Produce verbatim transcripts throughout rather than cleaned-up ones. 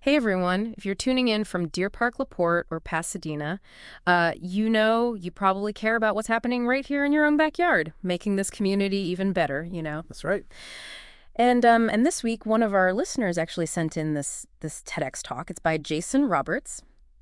Hey everyone, if you're tuning in from Deer Park, LaPorte, or Pasadena, uh, you know you probably care about what's happening right here in your own backyard, making this community even better, you know. That's right. And um, and this week, one of our listeners actually sent in this this TEDx talk. It's by Jason Roberts,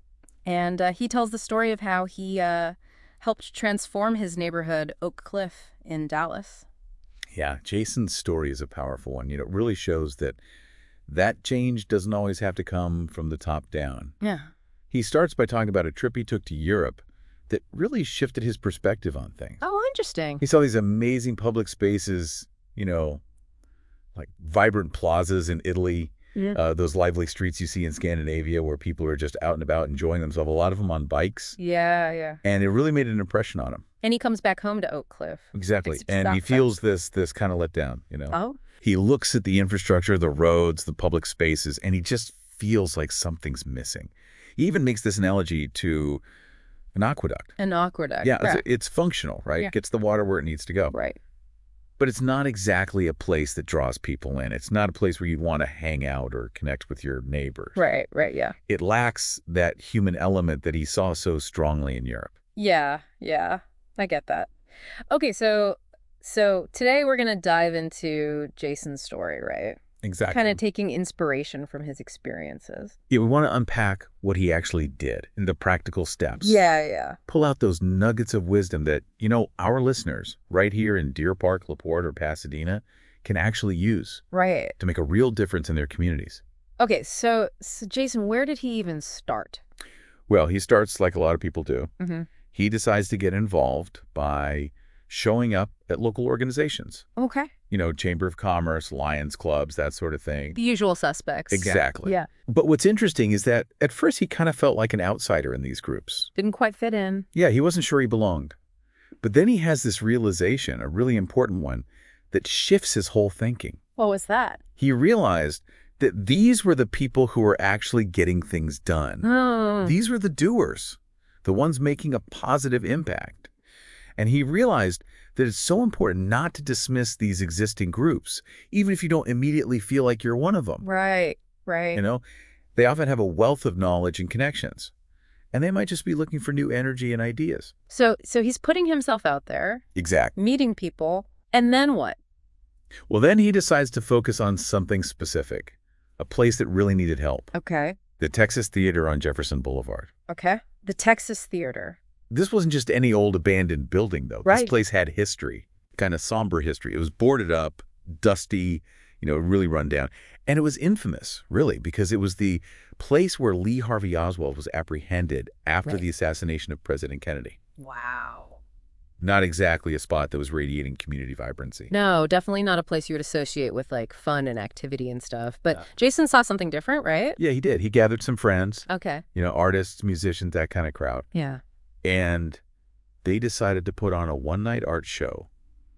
and uh, he tells the story of how he uh, helped transform his neighborhood, Oak Cliff, in Dallas. Yeah, Jason's story is a powerful one. You know, it really shows that that change doesn't always have to come from the top down. Yeah. He starts by talking about a trip he took to Europe that really shifted his perspective on things. Oh, interesting. He saw these amazing public spaces, you know, like vibrant plazas in Italy, Yeah. uh, those lively streets you see in Scandinavia where people are just out and about enjoying themselves, a lot of them on bikes. Yeah, yeah. And it really made an impression on him. And he comes back home to Oak Cliff. Exactly. It's And he that feels this this kind of let down, you know. Oh? He looks at the infrastructure, the roads, the public spaces, and he just feels like something's missing. He even makes this analogy to an aqueduct. An aqueduct. Yeah, right. it's, it's functional, right? Yeah. Gets the water where it needs to go. Right. But it's not exactly a place that draws people in. It's not a place where you'd want to hang out or connect with your neighbors. Right, right, yeah. It lacks that human element that he saw so strongly in Europe. Yeah, yeah. I get that. Okay, so so today we're going to dive into Jason's story, right? Exactly. Kind of taking inspiration from his experiences. Yeah, we want to unpack what he actually did and the practical steps. Yeah, yeah. Pull out those nuggets of wisdom that, you know, our listeners right here in Deer Park, LaPorte, or Pasadena can actually use Right. to make a real difference in their communities. Okay, so, so Jason, where did he even start? Well, he starts like a lot of people do. Mm-hmm. He decides to get involved by showing up at local organizations. Okay. You know, Chamber of Commerce, Lions Clubs, that sort of thing. The usual suspects. Exactly. Yeah. But what's interesting is that at first he kind of felt like an outsider in these groups. Didn't quite fit in. Yeah, he wasn't sure he belonged. But then he has this realization, a really important one, that shifts his whole thinking. What was that? He realized that these were the people who were actually getting things done. Oh. These were the doers, the ones making a positive impact. And he realized that it's so important not to dismiss these existing groups, even if you don't immediately feel like you're one of them. Right, right. You know, they often have a wealth of knowledge and connections, and they might just be looking for new energy and ideas. So, so he's putting himself out there, Exactly. meeting people, and then what? Well, then he decides to focus on something specific, a place that really needed help. Okay. The Texas Theater on Jefferson Boulevard. Okay. The Texas Theater. This wasn't just any old abandoned building, though. Right. This place had history, kind of somber history. It was boarded up, dusty, you know, really run down. And it was infamous, really, because it was the place where Lee Harvey Oswald was apprehended after Right. the assassination of President Kennedy. Wow. Not exactly a spot that was radiating community vibrancy. No, definitely not a place you would associate with like fun and activity and stuff. But Yeah. Jason saw something different, right? Yeah, he did. He gathered some friends, Okay. you know, artists, musicians, that kind of crowd. Yeah. And they decided to put on a one-night art show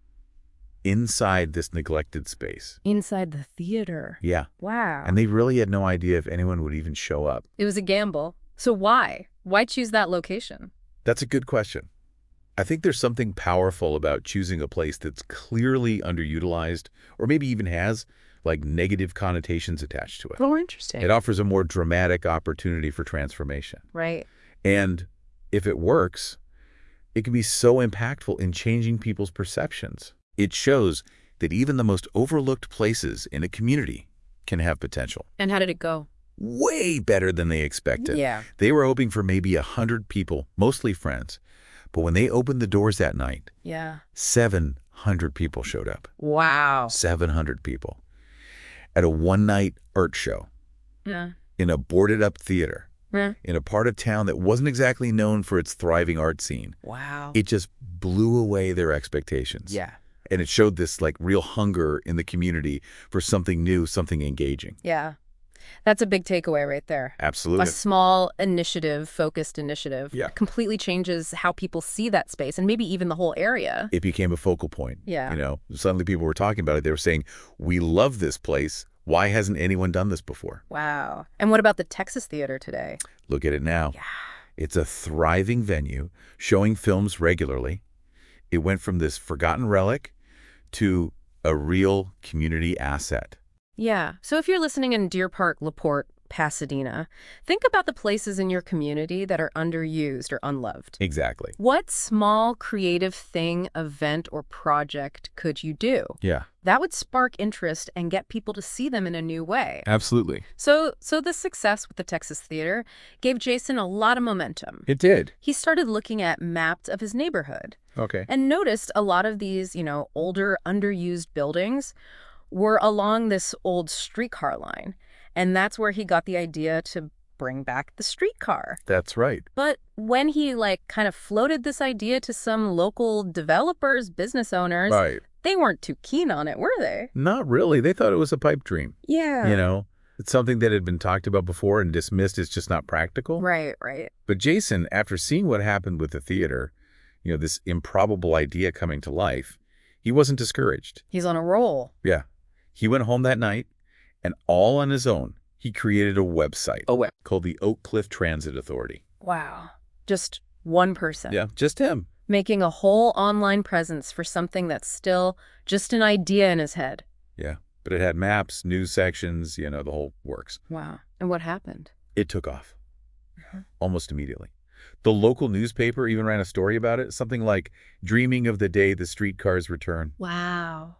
inside this neglected space. Inside the theater. Yeah. Wow. And they really had no idea if anyone would even show up. It was a gamble. So why? Why choose that location? That's a good question. I think there's something powerful about choosing a place that's clearly underutilized, or maybe even has like negative connotations attached to it. Oh, interesting. It offers a more dramatic opportunity for transformation. Right. And if it works, it can be so impactful in changing people's perceptions. It shows that even the most overlooked places in a community can have potential. And how did it go? Way better than they expected. Yeah. They were hoping for maybe a hundred people, mostly friends. But when they opened the doors that night, Yeah. seven hundred people showed up. Wow. seven hundred people. At a one-night art show Yeah. in a boarded-up theater Yeah. in a part of town that wasn't exactly known for its thriving art scene. Wow. It just blew away their expectations. Yeah. And it showed this like real hunger in the community for something new, something engaging. Yeah. That's a big takeaway right there. Absolutely. A small initiative, focused initiative, Yeah. completely changes how people see that space and maybe even the whole area. It became a focal point. Yeah. You know, suddenly people were talking about it. They were saying, we love this place. Why hasn't anyone done this before? Wow. And what about the Texas Theater today? Look at it now. Yeah. It's a thriving venue showing films regularly. It went from this forgotten relic to a real community asset. Yeah. So if you're listening in Deer Park, LaPorte, Pasadena. Think about the places in your community that are underused or unloved. Exactly. What small creative thing, event, or project could you do? Yeah, That would spark interest and get people to see them in a new way. absolutely. So, so the success with the Texas Theater gave Jason a lot of momentum. It did. He started looking at maps of his neighborhood Okay. and noticed a lot of these, you know, older, underused buildings were along this old streetcar line. And that's where he got the idea to bring back the streetcar. That's right. But when he, like, kind of floated this idea to some local developers, business owners, Right. they weren't too keen on it, were they? Not really. They thought it was a pipe dream. Yeah. You know, it's something that had been talked about before and dismissed as just not practical. Right, right. But Jason, after seeing what happened with the theater, you know, this improbable idea coming to life, he wasn't discouraged. He's on a roll. Yeah. He went home that night, and all on his own, he created a website A web. called the Oak Cliff Transit Authority. Wow. Just one person. Yeah, just him. Making a whole online presence for something that's still just an idea in his head. Yeah. But it had maps, news sections, you know, the whole works. Wow. And what happened? It took off almost immediately. The local newspaper even ran a story about it, something like, "Dreaming of the day the streetcars return." Wow.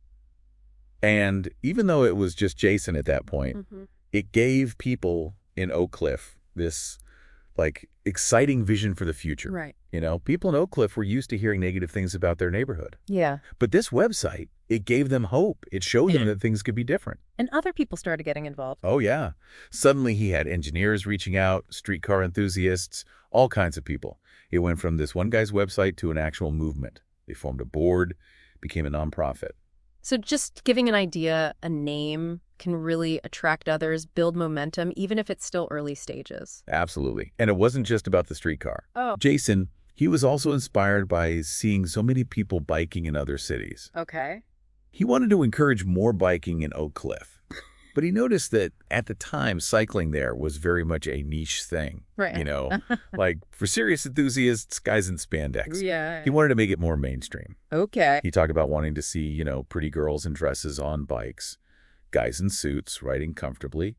And even though it was just Jason at that point, Mm-hmm. it gave people in Oak Cliff this, like, exciting vision for the future. Right. You know, people in Oak Cliff were used to hearing negative things about their neighborhood. Yeah. But this website, it gave them hope. It showed them Yeah. that things could be different. And other people started getting involved. Oh, yeah. Suddenly he had engineers reaching out, streetcar enthusiasts, all kinds of people. It went from this one guy's website to an actual movement. They formed a board, became a nonprofit. So just giving an idea, a name, can really attract others, build momentum, even if it's still early stages. Absolutely. And it wasn't just about the streetcar. Oh. Jason, he was also inspired by seeing so many people biking in other cities. Okay. He wanted to encourage more biking in Oak Cliff. But he noticed that at the time, cycling there was very much a niche thing. Right. You know, like for serious enthusiasts, guys in spandex. Yeah. He wanted to make it more mainstream. Okay. He talked about wanting to see, you know, pretty girls in dresses on bikes, guys in suits riding comfortably,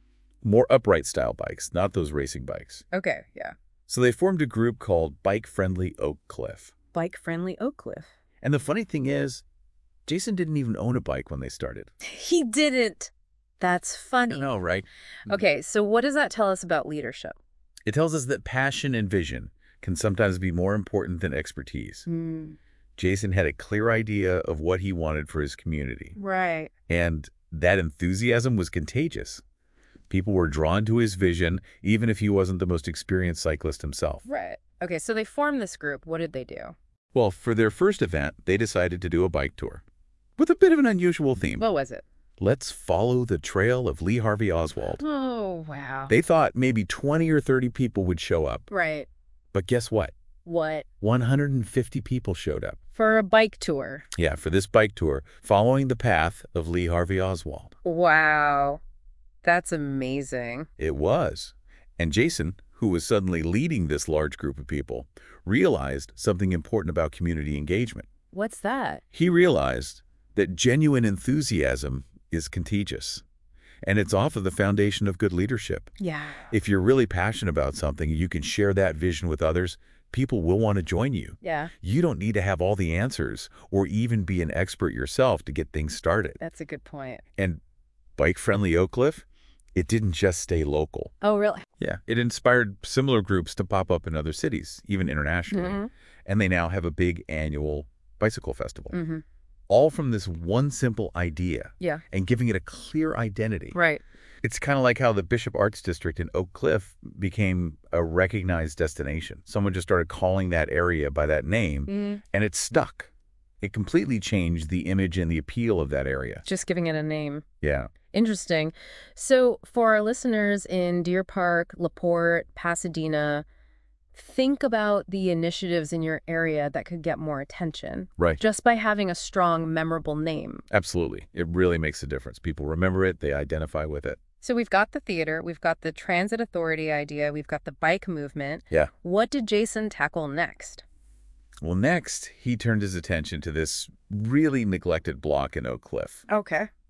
more upright style bikes, not those racing bikes. Okay. Yeah. So they formed a group called Bike Friendly Oak Cliff. Bike friendly Oak Cliff. And the funny thing is, Jason didn't even own a bike when they started. He didn't. That's funny. I know, right? Okay, so what does that tell us about leadership? It tells us that passion and vision can sometimes be more important than expertise. Mm, Jason had a clear idea of what he wanted for his community. right. And that enthusiasm was contagious. People were drawn to his vision, even if he wasn't the most experienced cyclist himself. Right. Okay, so they formed this group. What did they do? Well, for their first event, they decided to do a bike tour with a bit of an unusual theme. What was it? Let's follow the trail of Lee Harvey Oswald. Oh, wow. They thought maybe twenty or thirty people would show up. Right. But guess what? What? one hundred fifty people showed up. For a bike tour. Yeah, for this bike tour, following the path of Lee Harvey Oswald. Wow. That's amazing. It was. And Jason, who was suddenly leading this large group of people, realized something important about community engagement. What's that? He realized that genuine enthusiasm is contagious, and it's off of the foundation of good leadership. Yeah. If you're really passionate about something, you can share that vision with others, people will want to join you. Yeah, You don't need to have all the answers or even be an expert yourself to get things started. that's a good point. And bike-friendly Oak Cliff, it didn't just stay local. Oh, really? Yeah, it inspired similar groups to pop up in other cities, even internationally. Mm-hmm. And they now have a big annual bicycle festival. Mm-hmm. All from this one simple idea Yeah. and giving it a clear identity. Right. It's kind of like how the Bishop Arts District in Oak Cliff became a recognized destination. Someone just started calling that area by that name, Mm, and it stuck. It completely changed the image and the appeal of that area. just giving it a name. Yeah. Interesting. So for our listeners in Deer Park, LaPorte, Pasadena, think about the initiatives in your area that could get more attention Right. just by having a strong, memorable name. Absolutely. It really makes a difference. People remember it. They identify with it. So we've got the theater, we've got the transit authority idea, we've got the bike movement. Yeah. What did Jason tackle next? Well, next, he turned his attention to this really neglected block in Oak Cliff. Okay.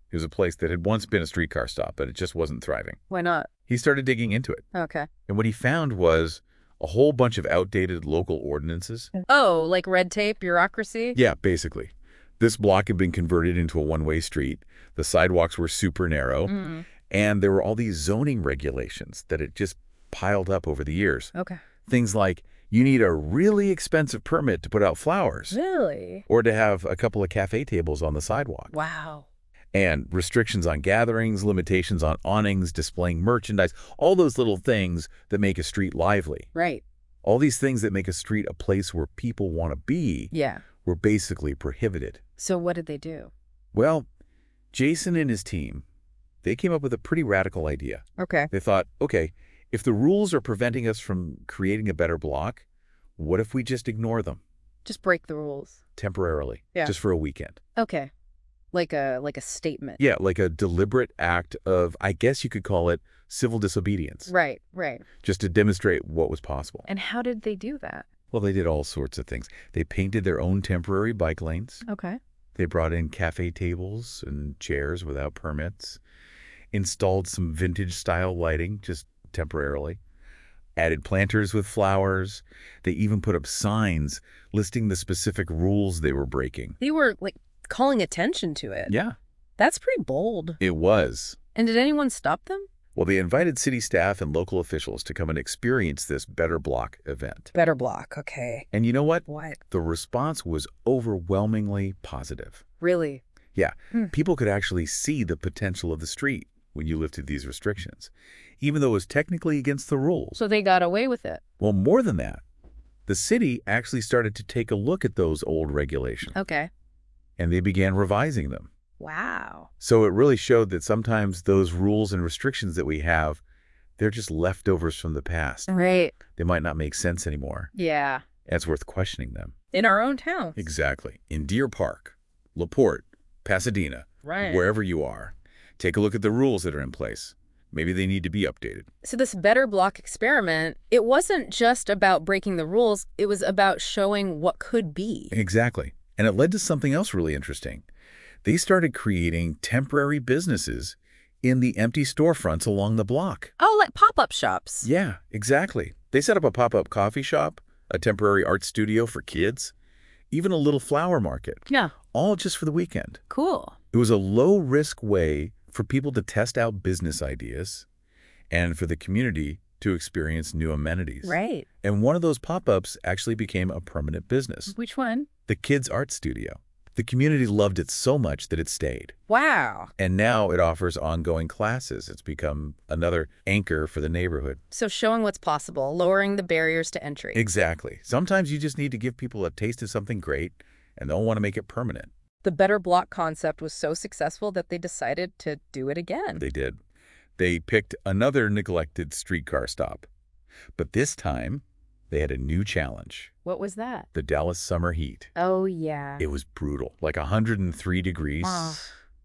It was a place that had once been a streetcar stop, but it just wasn't thriving. Why not? He started digging into it. Okay. And what he found was a whole bunch of outdated local ordinances. Oh, like red tape, bureaucracy? Yeah, basically. This block had been converted into a one-way street. The sidewalks were super narrow. Mm. And there were all these zoning regulations that had just piled up over the years. Okay. Things like you need a really expensive permit to put out flowers. Really? Or to have a couple of cafe tables on the sidewalk. Wow. And restrictions on gatherings, limitations on awnings, displaying merchandise, all those little things that make a street lively. Right. All these things that make a street a place where people want to be Yeah. were basically prohibited. So what did they do? Well, Jason and his team, they came up with a pretty radical idea. Okay. They thought, okay, if the rules are preventing us from creating a better block, what if we just ignore them Just break the rules. temporarily, Yeah. just for a weekend? Okay. Like a like a statement. Yeah, like a deliberate act of, I guess you could call it civil disobedience, Right, right. just to demonstrate what was possible. And how did they do that? Well, they did all sorts of things. They painted their own temporary bike lanes. Okay. They brought in cafe tables and chairs without permits, installed some vintage-style lighting just temporarily, added planters with flowers. They even put up signs listing the specific rules they were breaking. They were like calling attention to it. Yeah, That's pretty bold. it was. And did anyone stop them? Well, they invited city staff and local officials to come and experience this Better Block event. Better block. Okay. And you know what? What? The response was overwhelmingly positive. Really? Yeah, Hmm. people could actually see the potential of the street when you lifted these restrictions, even though it was technically against the rules. So they got away with it. Well, more than that, the city actually started to take a look at those old regulations, Okay. and they began revising them. Wow. So it really showed that sometimes those rules and restrictions that we have, they're just leftovers from the past. Right. They might not make sense anymore. Yeah. And it's worth questioning them. In our own town. Exactly. In Deer Park, LaPorte, Pasadena, Right. wherever you are, take a look at the rules that are in place. Maybe they need to be updated. So this Better Block experiment, it wasn't just about breaking the rules. It was about showing what could be. Exactly. And it led to something else really interesting. They started creating temporary businesses in the empty storefronts along the block. Oh, like pop-up shops. Yeah, exactly. They set up a pop-up coffee shop, a temporary art studio for kids, even a little flower market, Yeah. all just for the weekend. Cool. It was a low-risk way for people to test out business ideas and for the community to experience new amenities. Right. And one of those pop-ups actually became a permanent business, Which one? the Kids Art Studio. The community loved it so much that it stayed. Wow. And now it offers ongoing classes. It's become another anchor for the neighborhood. So showing what's possible, lowering the barriers to entry. Exactly. Sometimes you just need to give people a taste of something great, and they'll want to make it permanent. The Better Block concept was so successful that they decided to do it again. They did. They picked another neglected streetcar stop. But this time, they had a new challenge. What was that? The Dallas summer heat. Oh, yeah. It was brutal, like one hundred three degrees. Ah.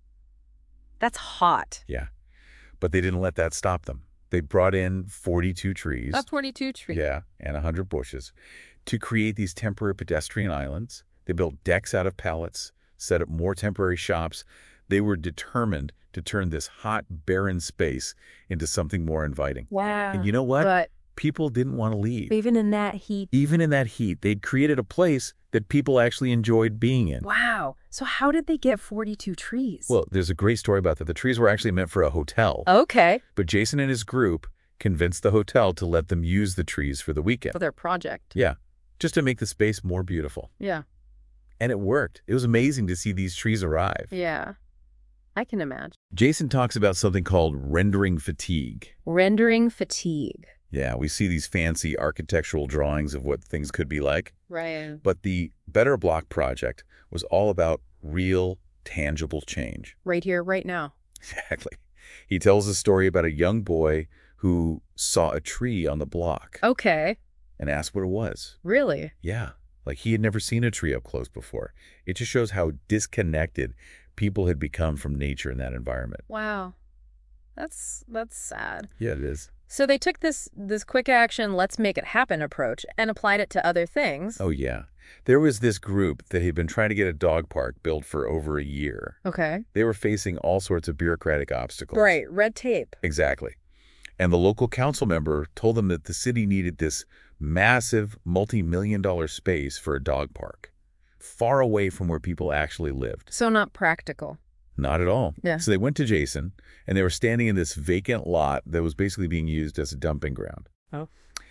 That's hot. Yeah. But they didn't let that stop them. They brought in forty-two trees. That's forty-two trees. Yeah, and one hundred bushes to create these temporary pedestrian islands. They built decks out of pallets, set up more temporary shops. They were determined to turn this hot, barren space into something more inviting. Wow. And you know what? But People didn't want to leave. even in that heat. Even in that heat, they'd created a place that people actually enjoyed being in. Wow. So how did they get forty-two trees? Well, there's a great story about that. The trees were actually meant for a hotel. Okay. But Jason and his group convinced the hotel to let them use the trees for the weekend. For their project. Yeah, just to make the space more beautiful. Yeah. And it worked. It was amazing to see these trees arrive. Yeah. I can imagine. Jason talks about something called rendering fatigue. Rendering fatigue. Yeah, we see these fancy architectural drawings of what things could be like. Right. But the Better Block project was all about real, tangible change. Right here, right now. Exactly. He tells a story about a young boy who saw a tree on the block Okay. and asked what it was. Really? Yeah, like he had never seen a tree up close before. It just shows how disconnected people had become from nature in that environment. Wow. That's that's sad. Yeah, it is. So they took this this quick action, let's make it happen approach and applied it to other things. Oh, yeah. There was this group that had been trying to get a dog park built for over a year. Okay. They were facing all sorts of bureaucratic obstacles. Right, red tape. Exactly. And the local council member told them that the city needed this massive multi-million dollar space for a dog park, far away from where people actually lived. So not practical. Not at all. Yeah. So they went to Jason, and they were standing in this vacant lot that was basically being used as a dumping ground. Oh.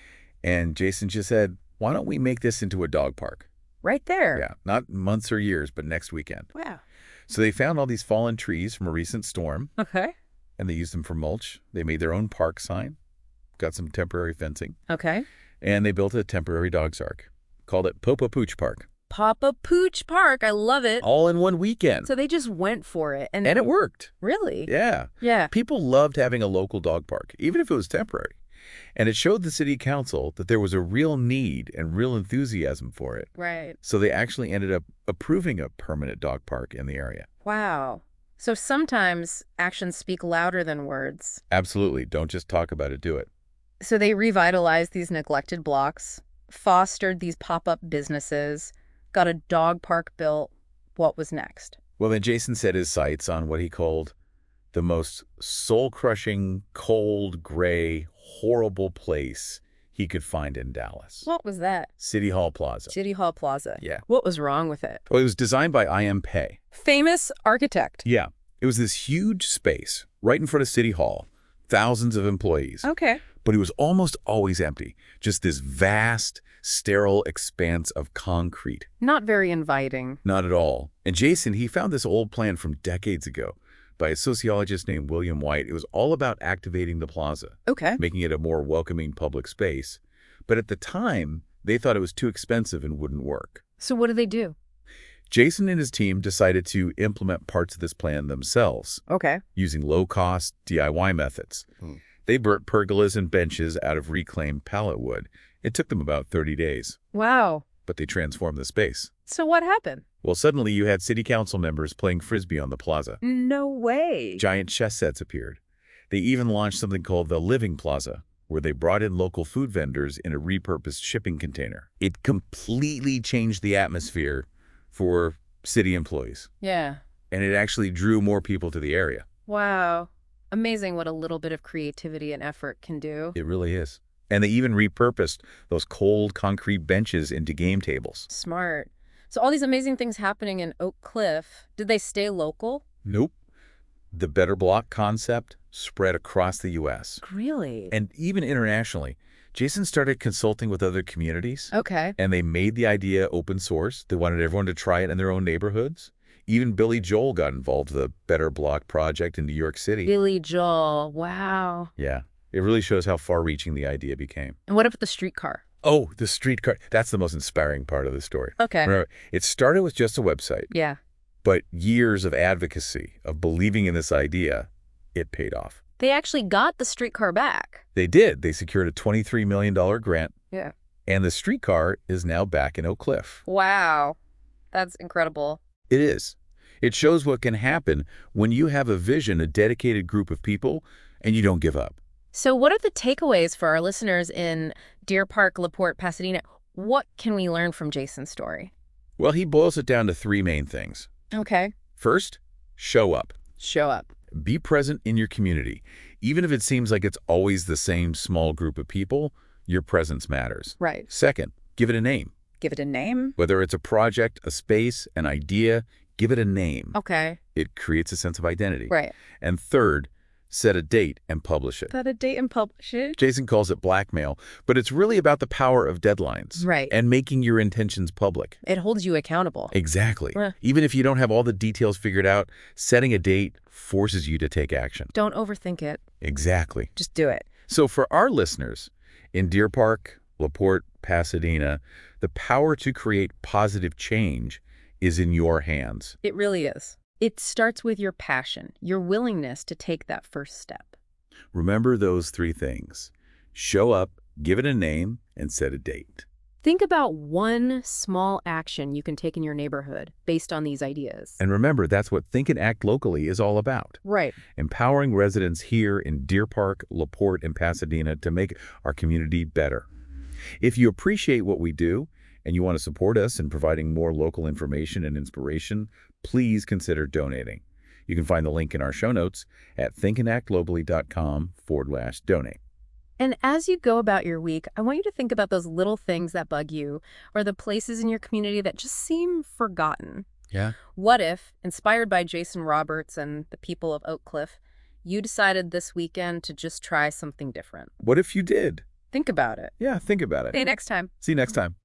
And Jason just said, why don't we make this into a dog park? Right there. Yeah, not months or years, but next weekend. Wow. So they found all these fallen trees from a recent storm, Okay. and they used them for mulch. They made their own park sign, got some temporary fencing, Okay. and they built a temporary dog park. Called it Popa Pooch Park. Papa Pooch Park. I love it. All in one weekend. So they just went for it. And, And it worked. really? Yeah. Yeah. People loved having a local dog park, even if it was temporary. And it showed the city council that there was a real need and real enthusiasm for it. Right. So they actually ended up approving a permanent dog park in the area. Wow. So sometimes actions speak louder than words. Absolutely. Don't just talk about it, do it. So they revitalized these neglected blocks, fostered these pop-up businesses, got a dog park built. What was next? Well, then Jason set his sights on what he called the most soul-crushing, cold, gray, horrible place he could find in Dallas. What was that? City Hall Plaza. City Hall Plaza. Yeah. What was wrong with it? Well, it was designed by I M Pei. Famous architect. Yeah. It was this huge space right in front of City Hall, thousands of employees. Okay. But it was almost always empty. Just this vast, sterile expanse of concrete. Not very inviting. Not at all. And Jason, he found this old plan from decades ago by a sociologist named William White. It was all about activating the plaza, Okay. making it a more welcoming public space. But at the time, they thought it was too expensive and wouldn't work. So what did they do? Jason and his team decided to implement parts of this plan themselves, Okay. using low-cost D I Y methods. Hmm. They built pergolas and benches out of reclaimed pallet wood. It took them about thirty days, Wow. but they transformed the space. So what happened? Well, suddenly you had city council members playing Frisbee on the plaza. No way. Giant chess sets appeared. They even launched something called the Living Plaza, where they brought in local food vendors in a repurposed shipping container. It completely changed the atmosphere for city employees, Yeah. and it actually drew more people to the area. Wow. Amazing what a little bit of creativity and effort can do. It really is. And they even repurposed those cold concrete benches into game tables. Smart. So all these amazing things happening in Oak Cliff, did they stay local? Nope. The Better Block concept spread across the U S Really? and even internationally. Jason started consulting with other communities, Okay. and they made the idea open source. They wanted everyone to try it in their own neighborhoods. Even Billy Joel got involved with the Better Block project in New York City. Billy Joel. Wow. Yeah, it really shows how far-reaching the idea became. And what about the streetcar? Oh, the streetcar. That's the most inspiring part of the story. Okay. Remember, it started with just a website, Yeah. but years of advocacy, of believing in this idea, it paid off. They actually got the streetcar back. They did. They secured a twenty-three million dollar grant, Yeah. and the streetcar is now back in Oak Cliff. Wow. That's incredible. It is. It shows what can happen when you have a vision, a dedicated group of people, and you don't give up. So what are the takeaways for our listeners in Deer Park, LaPorte, Pasadena? What can we learn from Jason's story? Well, he boils it down to three main things. Okay. First, show up. Show up. Be present in your community. Even if it seems like it's always the same small group of people, your presence matters. Right. Second, give it a name. Give it a name. Whether it's a project, a space, an idea, give it a name. Okay. It creates a sense of identity. Right. And third, set a date and publish it. Set a date and publish it. Jason calls it blackmail, but it's really about the power of deadlines. Right. And making your intentions public. It holds you accountable. Exactly. Yeah. Even if you don't have all the details figured out, setting a date forces you to take action. Don't overthink it. Exactly. Just do it. So for our listeners, in Deer Park, LaPorte, Pasadena, the power to create positive change is in your hands. It really is. It starts with your passion, your willingness to take that first step. Remember those three things. Show up, give it a name, and set a date. Think about one small action you can take in your neighborhood based on these ideas. And remember, that's what Think and Act Locally is all about. Right. Empowering residents here in Deer Park, LaPorte, and Pasadena to make our community better. If you appreciate what we do and you want to support us in providing more local information and inspiration, please consider donating. You can find the link in our show notes at thinkandactglobally.com forward slash donate. And as you go about your week, I want you to think about those little things that bug you or the places in your community that just seem forgotten. Yeah. What if, inspired by Jason Roberts and the people of Oak Cliff, you decided this weekend to just try something different? What if you did? Think about it. Yeah, think about it. See you next time. See you next time.